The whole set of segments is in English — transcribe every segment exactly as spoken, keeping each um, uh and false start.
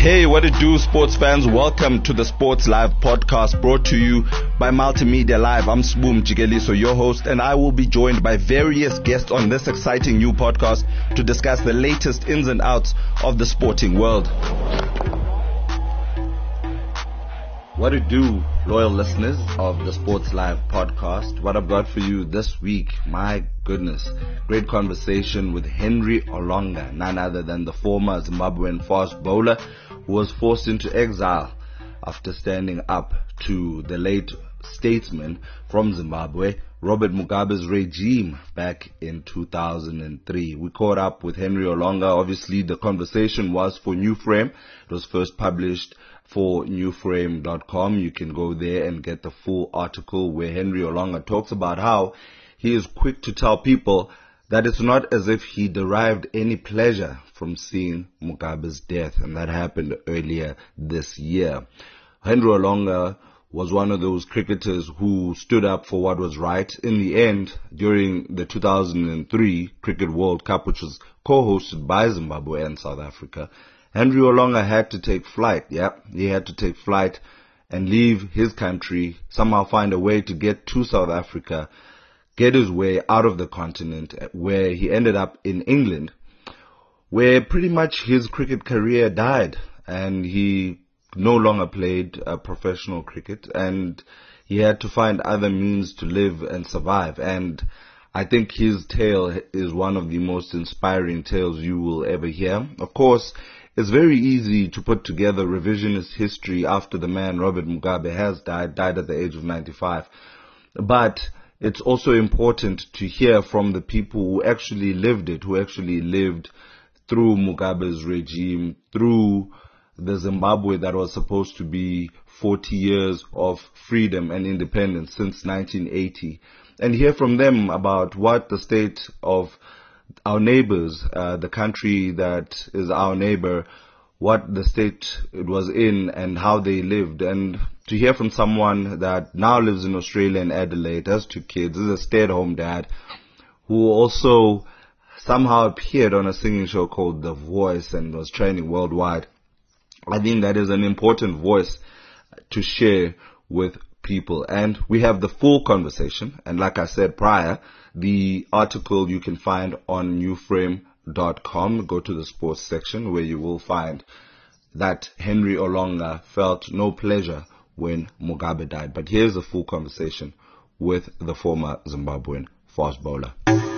Hey, what it do, sports fans? Welcome to the Sports Live podcast brought to you by Multimedia Live. I'm Sboom Jigeliso, your host, and I will be joined by various guests on this exciting new podcast to discuss the latest ins and outs of the sporting world. What it do, loyal listeners of the Sports Live podcast? What I've got for you this week, my goodness, great conversation with Henry Olonga, none other than the former Zimbabwean fast bowler who was forced into exile after standing up to the late statesman from Zimbabwe, Robert Mugabe's regime, back in two thousand three. We caught up with Henry Olonga. Obviously, the conversation was for New Frame. It was first published for new frame dot com. You can go there and get the full article where Henry Olonga talks about how he is quick to tell people that it's not as if he derived any pleasure from seeing Mugabe's death, and that happened earlier this year. Henry Olonga was one of those cricketers who stood up for what was right. In the end, during the two thousand three Cricket World Cup, which was co-hosted by Zimbabwe and South Africa, Henry Olonga had to take flight. Yeah, he had to take flight and leave his country, somehow find a way to get to South Africa, get his way out of the continent, where he ended up in England, where pretty much his cricket career died, and he no longer played uh, professional cricket, and he had to find other means to live and survive. And I think his tale is one of the most inspiring tales you will ever hear. Of course, it's very easy to put together revisionist history after the man Robert Mugabe has died, died at the age of ninety-five. But it's also important to hear from the people who actually lived it, who actually lived through Mugabe's regime, through the Zimbabwe that was supposed to be forty years of freedom and independence since nineteen eighty, and hear from them about what the state of our neighbors, uh, the country that is our neighbor, what the state it was in and how they lived. And to hear from someone that now lives in Australia and Adelaide, has two kids, is a stay-at-home dad, who also somehow appeared on a singing show called The Voice and was training worldwide. I think that is an important voice to share with people. And we have the full conversation. And like I said prior, the article you can find on new frame dot com. Go to the sports section where you will find that Henry Olonga felt no pleasure when Mugabe died. But here's the full conversation with the former Zimbabwean fast bowler.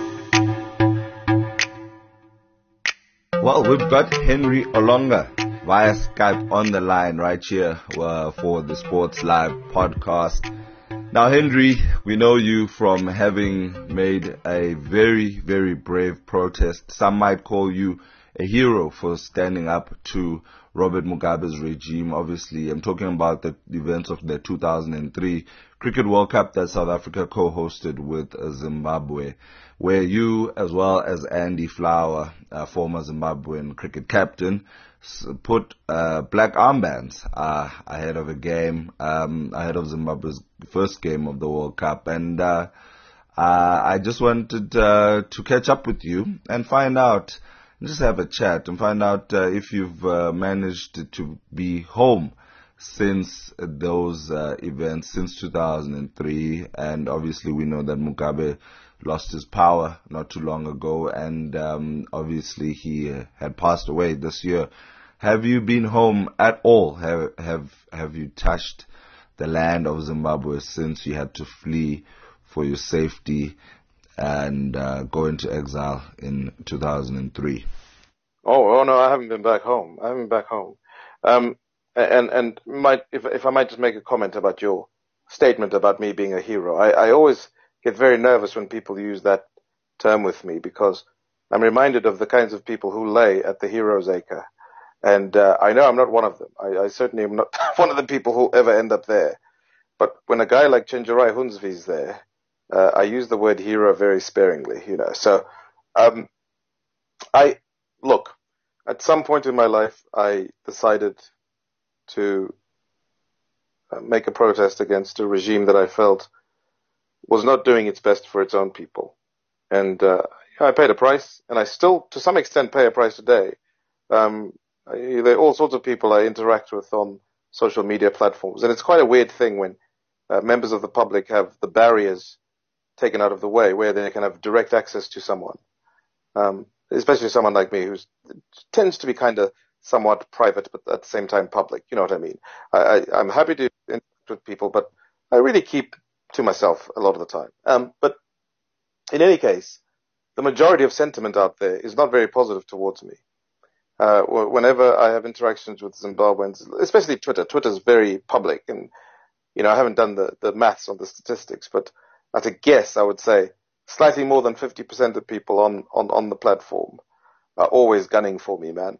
Well, we've got Henry Olonga via Skype on the line right here uh, for the Sports Live podcast. Now, Henry, we know you from having made a very, very brave protest. Some might call you a hero for standing up to Robert Mugabe's regime. Obviously, I'm talking about the events of the two thousand three Cricket World Cup that South Africa co-hosted with Zimbabwe, where you, as well as Andy Flower, uh, former Zimbabwean cricket captain, put uh, black armbands uh, ahead of a game, um, ahead of Zimbabwe's first game of the World Cup. And uh, uh, I just wanted uh, to catch up with you and find out, just have a chat and find out uh, if you've uh, managed to be home since those uh, events, since two thousand three. And obviously we know that Mugabe lost his power not too long ago, and um, obviously he uh, had passed away this year. Have you been home at all? Have have have you touched the land of Zimbabwe since you had to flee for your safety and uh, go into exile in two thousand three? Oh, oh no, I haven't been back home. I haven't been back home. Um, and and might, if if I might just make a comment about your statement about me being a hero. I, I always get very nervous when people use that term with me, because I'm reminded of the kinds of people who lay at the Heroes Acre. And uh, I know I'm not one of them. I, I certainly am not one of the people who ever end up there. But when a guy like Chenjerai Hunsvi is there, uh, I use the word hero very sparingly, you know. So, um, I, look, at some point in my life, I decided to uh, make a protest against a regime that I felt was not doing its best for its own people. And uh, I paid a price, and I still, to some extent, pay a price today. Um, I, there are all sorts of people I interact with on social media platforms, and it's quite a weird thing when uh, members of the public have the barriers taken out of the way, where they can have direct access to someone, um, especially someone like me who tends to be kind of somewhat private, but at the same time public. You know what I mean? I, I, I'm happy to interact with people, but I really keep to myself a lot of the time. Um, but in any case, the majority of sentiment out there is not very positive towards me. Uh, whenever I have interactions with Zimbabweans, especially Twitter, Twitter is very public, and you know I haven't done the, the maths on the statistics, but at a guess, I would say slightly more than fifty percent of people on, on, on the platform are always gunning for me, man.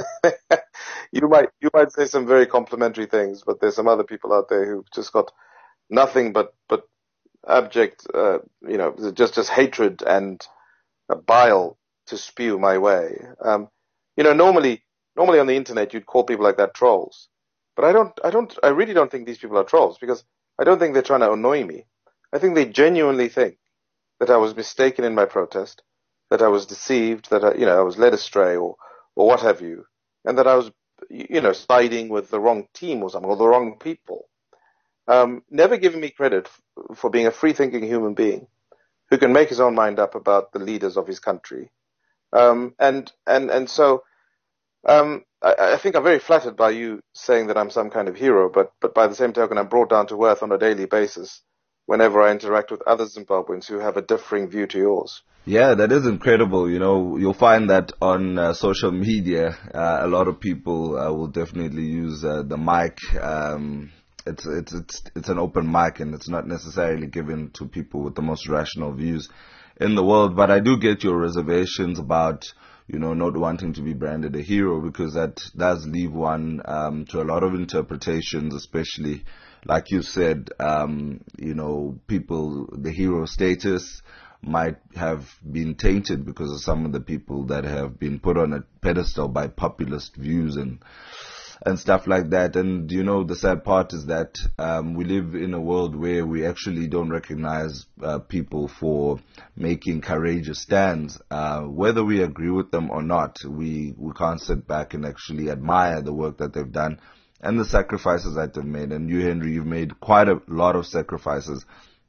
you might you might say some very complimentary things, but there's some other people out there who've just got nothing but but abject, uh, you know, just just hatred and uh, bile to spew my way. Um, you know, normally normally on the internet you'd call people like that trolls, but I don't I don't I really don't think these people are trolls, because I don't think they're trying to annoy me. I think they genuinely think that I was mistaken in my protest, that I was deceived, that I, you know I was led astray, or or what have you, and that I was you know siding with the wrong team or something, or the wrong people. Um, never giving me credit f- for being a free-thinking human being who can make his own mind up about the leaders of his country. Um, and and and so um, I, I think I'm very flattered by you saying that I'm some kind of hero, but but by the same token, I'm brought down to earth on a daily basis whenever I interact with other Zimbabweans who have a differing view to yours. Yeah, that is incredible. You know, you'll find that on uh, social media, uh, a lot of people uh, will definitely use uh, the mic. Um, it's it's it's it's an open mic, and it's not necessarily given to people with the most rational views in the world. But I do get your reservations about, you know, not wanting to be branded a hero, because that does leave one um, to a lot of interpretations, especially, like you said, um, you know, people, the hero status might have been tainted because of some of the people that have been put on a pedestal by populist views and and stuff like that. And, you know, the sad part is that um, we live in a world where we actually don't recognize uh, people for making courageous stands. Uh, whether we agree with them or not, we, we can't sit back and actually admire the work that they've done and the sacrifices that they've made. And you, Henry, you've made quite a lot of sacrifices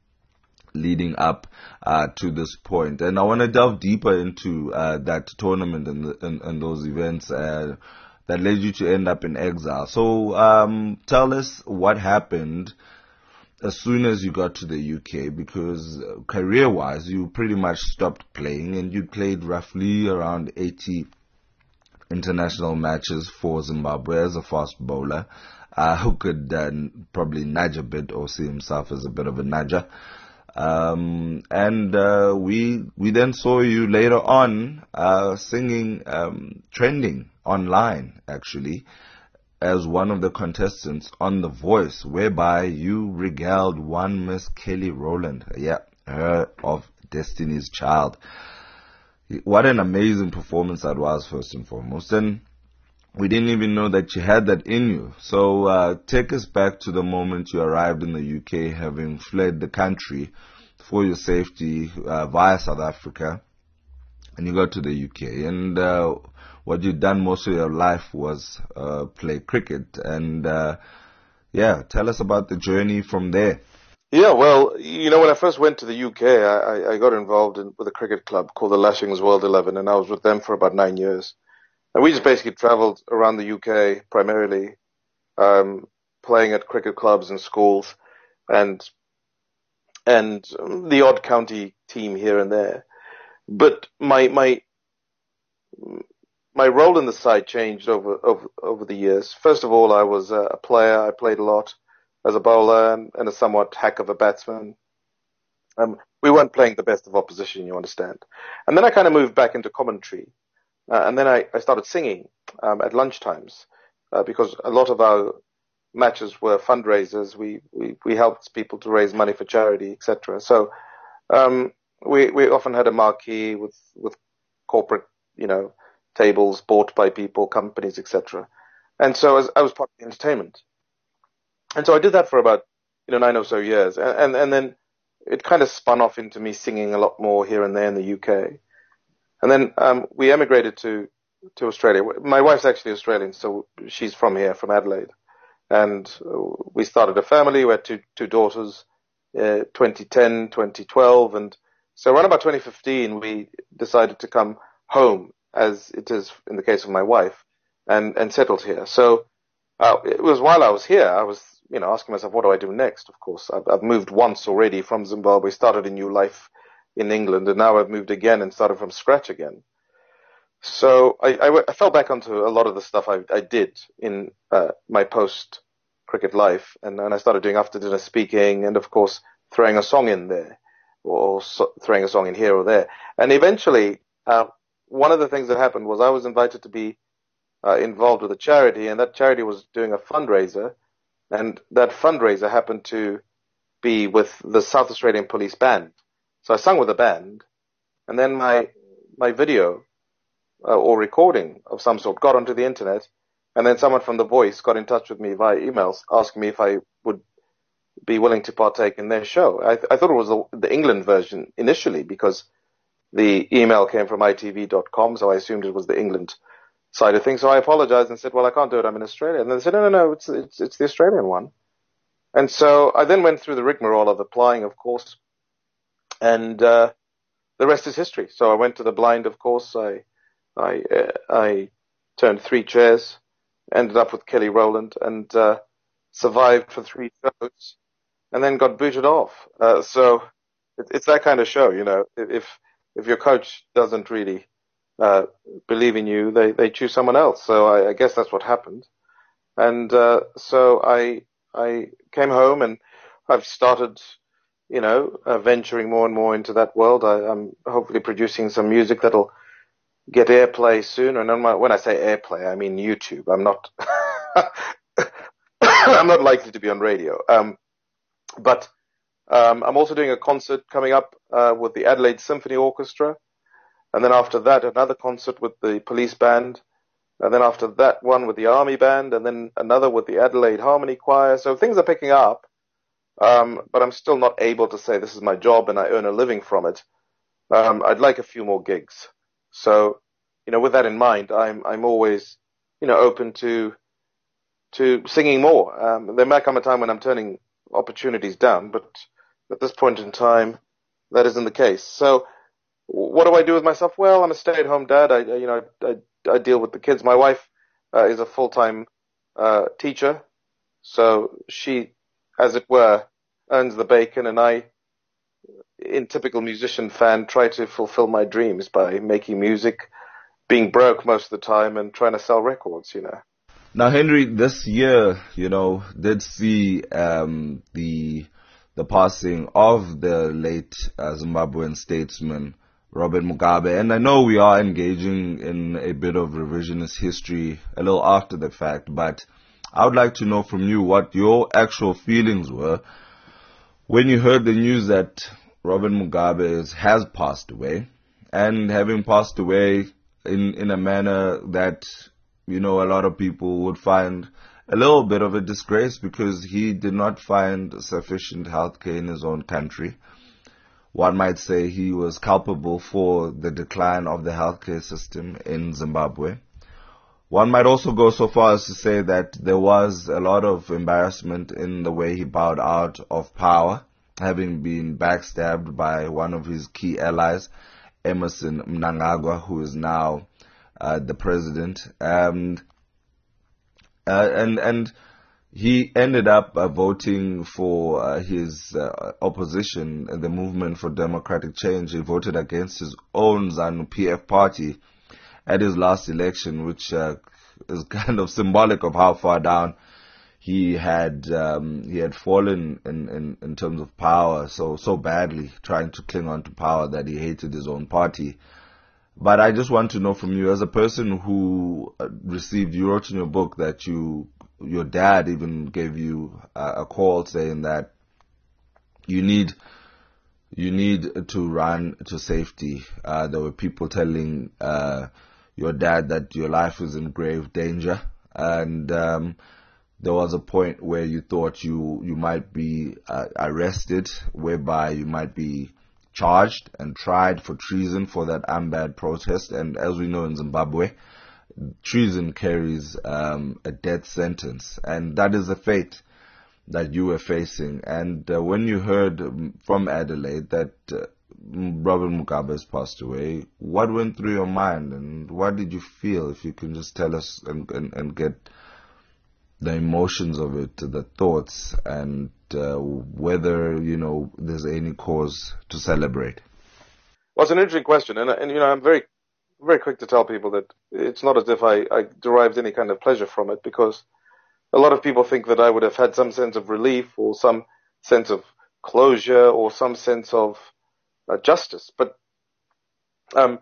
leading up uh, to this point. And I want to delve deeper into uh, that tournament and, the, and, and those events uh, that led you to end up in exile. So um, tell us what happened as soon as you got to the U K, because uh, career-wise, you pretty much stopped playing, and you played roughly around eighty international matches for Zimbabwe as a fast bowler uh, who could uh, probably nudge a bit or see himself as a bit of a nudger. Um, and uh, we we then saw you later on uh, singing, um, trending online, actually, as one of the contestants on The Voice, whereby you regaled one Miss Kelly Rowland, yeah, her of Destiny's Child. What an amazing performance that was, first and foremost. And we didn't even know that you had that in you. So uh, take us back to the moment you arrived in the U K, having fled the country for your safety uh, via South Africa, and you got to the U K. And uh, what you'd done most of your life was uh, play cricket. And uh, yeah, tell us about the journey from there. Yeah, well, you know, when I first went to the U K, I, I got involved in, with a cricket club called the Lashings World eleven, and I was with them for about nine years. And we just basically traveled around the U K primarily, um, playing at cricket clubs and schools, and and the odd county team here and there. But my my my role in the side changed over over over the years. First of all, I was a player. I played a lot as a bowler and, and a somewhat hack of a batsman. Um, we weren't playing the best of opposition, you understand. And then I kind of moved back into commentary. Uh, and then I, I started singing um, at lunchtimes uh, because a lot of our matches were fundraisers. We, we, we helped people to raise money for charity, et cetera. So um, we we often had a marquee with, with corporate, you know, tables bought by people, companies, et cetera. And so as, I was part of the entertainment. And so I did that for about, you know, nine or so years. And, and, and then it kind of spun off into me singing a lot more here and there in the U K. And then um, we emigrated to to Australia. My wife's actually Australian, so she's from here, from Adelaide. And we started a family. We had two, two daughters, uh, twenty ten, twenty twelve. And so around about twenty fifteen, we decided to come home, as it is in the case of my wife, and, and settled here. So uh, it was while I was here, I was, you know, asking myself, what do I do next? Of course, I've, I've moved once already from Zimbabwe, started a new life in England, and now I've moved again and started from scratch again. So I, I, I fell back onto a lot of the stuff I, I did in uh, my post-cricket life, and, and I started doing after-dinner speaking, and of course throwing a song in there, or so, throwing a song in here or there. And eventually, uh, one of the things that happened was I was invited to be uh, involved with a charity, and that charity was doing a fundraiser, and that fundraiser happened to be with the South Australian Police Band. So I sung with the band, and then my my video uh, or recording of some sort got onto the internet, and then someone from The Voice got in touch with me via emails asking me if I would be willing to partake in their show. I, th- I thought it was the, the England version initially because the email came from I T V dot com, so I assumed it was the England side of things. So I apologized and said, well, I can't do it. I'm in Australia. And they said, no, no, no, it's, it's, it's the Australian one. And so I then went through the rigmarole of applying, of course, and uh, the rest is history. So I went to the blind, of course. I I uh, I turned three chairs, ended up with Kelly Rowland, and uh, survived for three shows, and then got booted off. Uh, so it, it's that kind of show, you know. If if your coach doesn't really uh, believe in you, they they choose someone else. So I, I guess that's what happened. And uh, so I I came home, and I've started, you know, uh, venturing more and more into that world. I, I'm hopefully producing some music that'll get airplay soon. And my, when I say airplay, I mean YouTube. I'm not, I'm not likely to be on radio. Um, but um, I'm also doing a concert coming up uh, with the Adelaide Symphony Orchestra, and then after that, another concert with the Police Band, and then after that, one with the Army Band, and then another with the Adelaide Harmony Choir. So things are picking up. Um, but I'm still not able to say this is my job and I earn a living from it. Um, I'd like a few more gigs. So, you know, with that in mind, I'm, I'm always, you know, open to, to singing more. Um, there might come a time when I'm turning opportunities down, but at this point in time, that isn't the case. So what do I do with myself? Well, I'm a stay-at-home dad. I, you know, I, I deal with the kids. My wife, uh, is a full-time, uh, teacher. So she, as it were, earns the bacon, and I, in typical musician fan, try to fulfill my dreams by making music, being broke most of the time, and trying to sell records, you know. Now, Henry, this year, you know, did see um, the the passing of the late uh, Zimbabwean statesman, Robert Mugabe, and I know we are engaging in a bit of revisionist history a little after the fact, but I would like to know from you what your actual feelings were when you heard the news that Robert Mugabe is, has passed away, and having passed away in, in a manner that, you know, a lot of people would find a little bit of a disgrace because he did not find sufficient healthcare in his own country. One might say he was culpable for the decline of the healthcare system in Zimbabwe. One might also go so far as to say that there was a lot of embarrassment in the way he bowed out of power, having been backstabbed by one of his key allies, Emmerson Mnangagwa, who is now uh, the president. Um, uh, and and he ended up uh, voting for uh, his uh, opposition, the Movement for Democratic Change. He voted against his own ZANU-P F party at his last election, which uh, is kind of symbolic of how far down he had um, he had fallen in, in, in terms of power, so so badly, trying to cling on to power that he hated his own party. But I just want to know from you, as a person who received, you wrote in your book that you your dad even gave you a, a call saying that you need you need to run to safety. Uh, there were people telling uh, your dad that your life is in grave danger, and um, there was a point where you thought you you might be uh, arrested, whereby you might be charged and tried for treason for that Ambad protest. And as we know in Zimbabwe, treason carries um, a death sentence, and that is the fate that you were facing. And uh, when you heard from Adelaide that uh, Robert Mugabe has passed away, what went through your mind, and what did you feel? If you can just tell us and, and, and get the emotions of it, the thoughts, and uh, whether, you know, there's any cause to celebrate. Well, it's an interesting question, and, and you know, I'm very, very quick to tell people that it's not as if I, I derived any kind of pleasure from it, because a lot of people think that I would have had some sense of relief or some sense of closure or some sense of uh, justice. But um,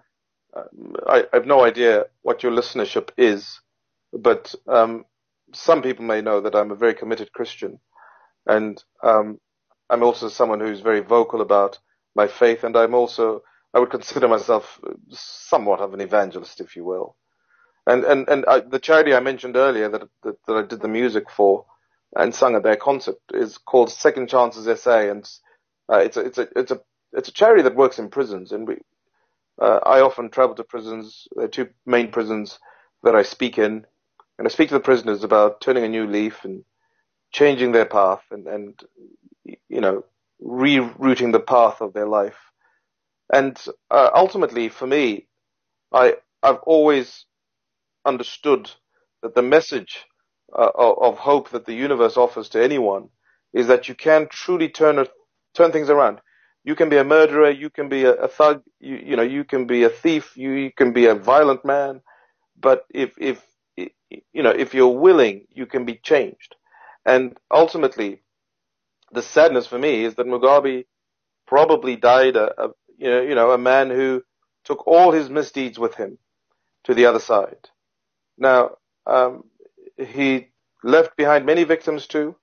I, I have no idea what your listenership is, but um, some people may know that I'm a very committed Christian, and um, I'm also someone who's very vocal about my faith, and I'm also, I would consider myself somewhat of an evangelist, if you will. And and and I, the charity I mentioned earlier that, that that I did the music for and sung at their concert is called Second Chances S A, and uh, it's a it's a it's a it's a charity that works in prisons. And we, uh, I often travel to prisons. There are two main prisons that I speak in, and I speak to the prisoners about turning a new leaf and changing their path, and and you know, rerouting the path of their life. And uh, ultimately, for me, I I've always understood that the message uh, of hope that the universe offers to anyone is that you can truly turn a, turn things around. You can be a murderer, you can be a, a thug, you, you know, you can be a thief, you, you can be a violent man, but if if you know if you're willing, you can be changed. And ultimately, the sadness for me is that Mugabe probably died a, a you know you know a man who took all his misdeeds with him to the other side. Now, um, he left behind many victims too.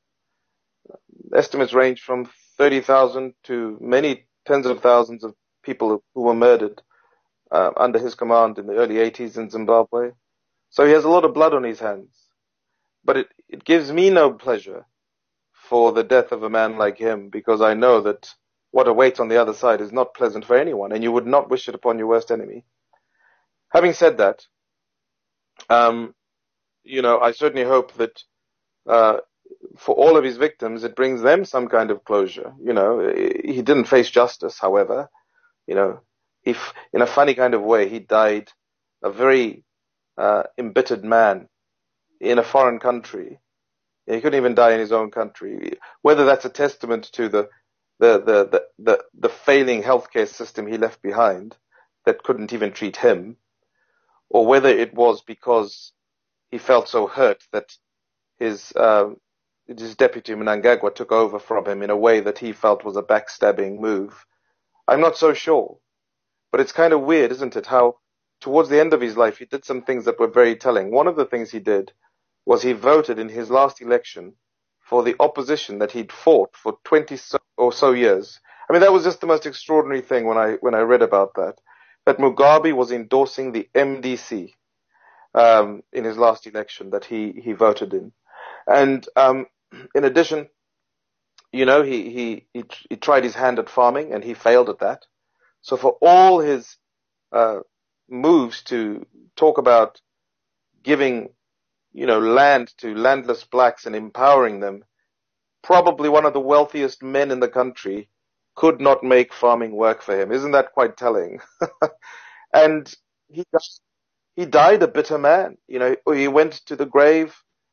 Estimates range from thirty thousand to many tens of thousands of people who were murdered uh, under his command in the early eighties in Zimbabwe. So he has a lot of blood on his hands. But it, it gives me no pleasure for the death of a man like him, because I know that what awaits on the other side is not pleasant for anyone, and you would not wish it upon your worst enemy. Having said that, Um, you know, I certainly hope that uh, for all of his victims, it brings them some kind of closure. You know, he didn't face justice, however. You know, if in a funny kind of way, he died a very uh, embittered man in a foreign country. He couldn't even die in his own country. Whether that's a testament to the the the the, the, the failing healthcare system he left behind that couldn't even treat him, or whether it was because he felt so hurt that his uh, his deputy Mnangagwa took over from him in a way that he felt was a backstabbing move. I'm not so sure. But it's kind of weird, isn't it, how towards the end of his life he did some things that were very telling. One of the things he did was he voted in his last election for the opposition that he'd fought for twenty or so years. I mean, that was just the most extraordinary thing when I when I read about that. That Mugabe was endorsing the M D C um, in his last election that he, he voted in. And um, in addition, you know, he, he, he, he tried his hand at farming and he failed at that. So for all his uh, moves to talk about giving, you know, land to landless blacks and empowering them, probably one of the wealthiest men in the country could not make farming work for him. Isn't that quite telling? And he he died a bitter man. You know, he went to the grave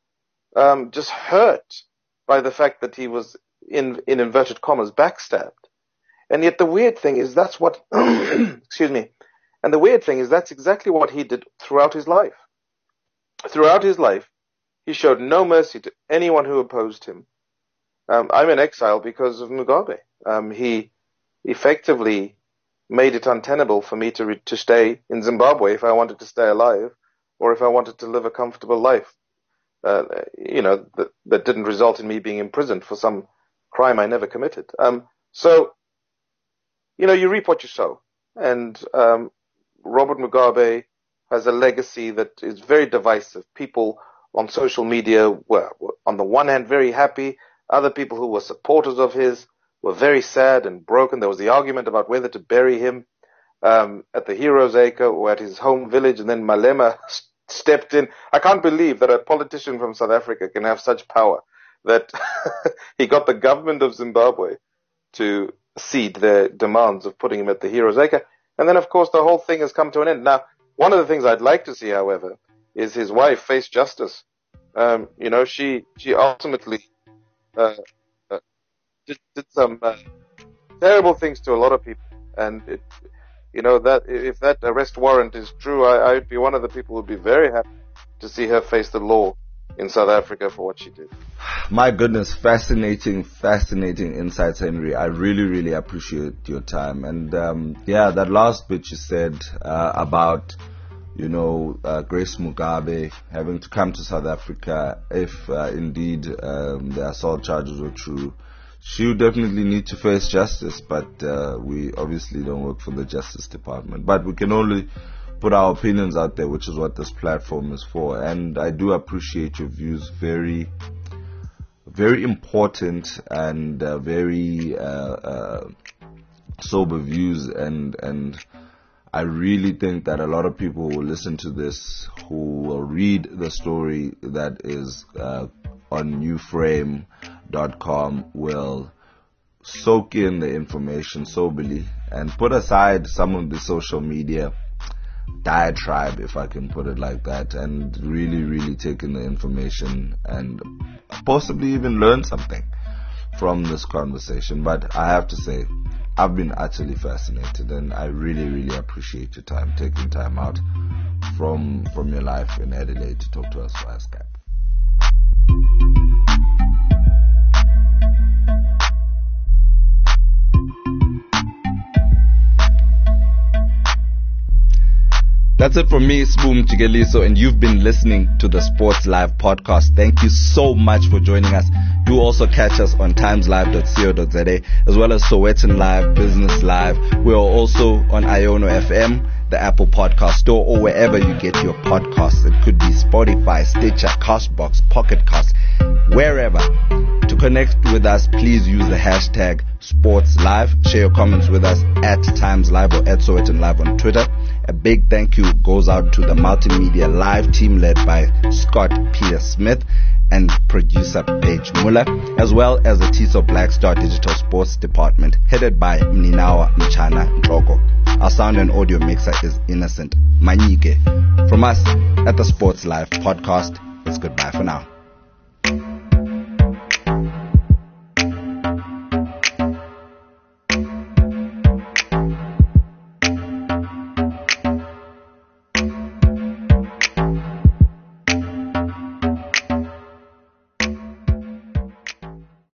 um, just hurt by the fact that he was, in in inverted commas, backstabbed. And yet the weird thing is that's what, excuse me, and the weird thing is that's exactly what he did throughout his life. Throughout his life, he showed no mercy to anyone who opposed him. Um, I'm in exile because of Mugabe. Um, he effectively made it untenable for me to re- to stay in Zimbabwe if I wanted to stay alive, or if I wanted to live a comfortable life. Uh, you know, that, that didn't result in me being imprisoned for some crime I never committed. Um, so, you know, you reap what you sow. And um, Robert Mugabe has a legacy that is very divisive. People on social media were, were, on the one hand, very happy. Other people who were supporters of his were very sad and broken. There was the argument about whether to bury him um, at the Heroes Acre or at his home village. And then Malema stepped in. I can't believe that a politician from South Africa can have such power that he got the government of Zimbabwe to cede their demands of putting him at the Heroes Acre. And then, of course, the whole thing has come to an end. Now, one of the things I'd like to see, however, is his wife face justice. Um, you know, she, she ultimately uh, uh, did, did some uh, terrible things to a lot of people. And, it, you know, that if that arrest warrant is true, I, I'd be one of the people who would be very happy to see her face the law in South Africa for what she did. My goodness, fascinating, fascinating insights, Henry. I really, really appreciate your time. And um, yeah, that last bit you said uh, about, you know, uh, Grace Mugabe having to come to South Africa if uh, indeed um, the assault charges were true. She would definitely need to face justice, but uh, we obviously don't work for the Justice Department. But we can only put our opinions out there, which is what this platform is for. And I do appreciate your views. Very, very important and uh, very uh, uh, sober views. And and I really think that a lot of people will listen to this, who will read the story that is uh, on new frame dot com, will soak in the information soberly and put aside some of the social media diatribe, if I can put it like that, and really, really take in the information and possibly even learn something from this conversation. But I have to say, I've been utterly fascinated, and I really, really appreciate your time, taking time out from from your life in Adelaide to talk to us via Skype. That's it from me, Spoom Chigeliso, and you've been listening to the Sports Live podcast. Thank you so much for joining us. Do also catch us on times live dot co dot za, as well as Sowetan Live, Business Live. We are also on Iono F M, the Apple Podcast Store, or wherever you get your podcasts. It could be Spotify, Stitcher, Castbox, Pocket Cast, wherever. To connect with us, please use the hashtag SportsLive. Share your comments with us at Times Live or at Sowetan Live on Twitter. A big thank you goes out to the Multimedia Live team led by Scott Peter Smith and producer Paige Muller, as well as the Tiso Black Star Digital Sports Department headed by Mninawa Mchana Ntroko. Our sound and audio mixer is Innocent Manyike. From us at the Sports Live podcast, it's goodbye for now.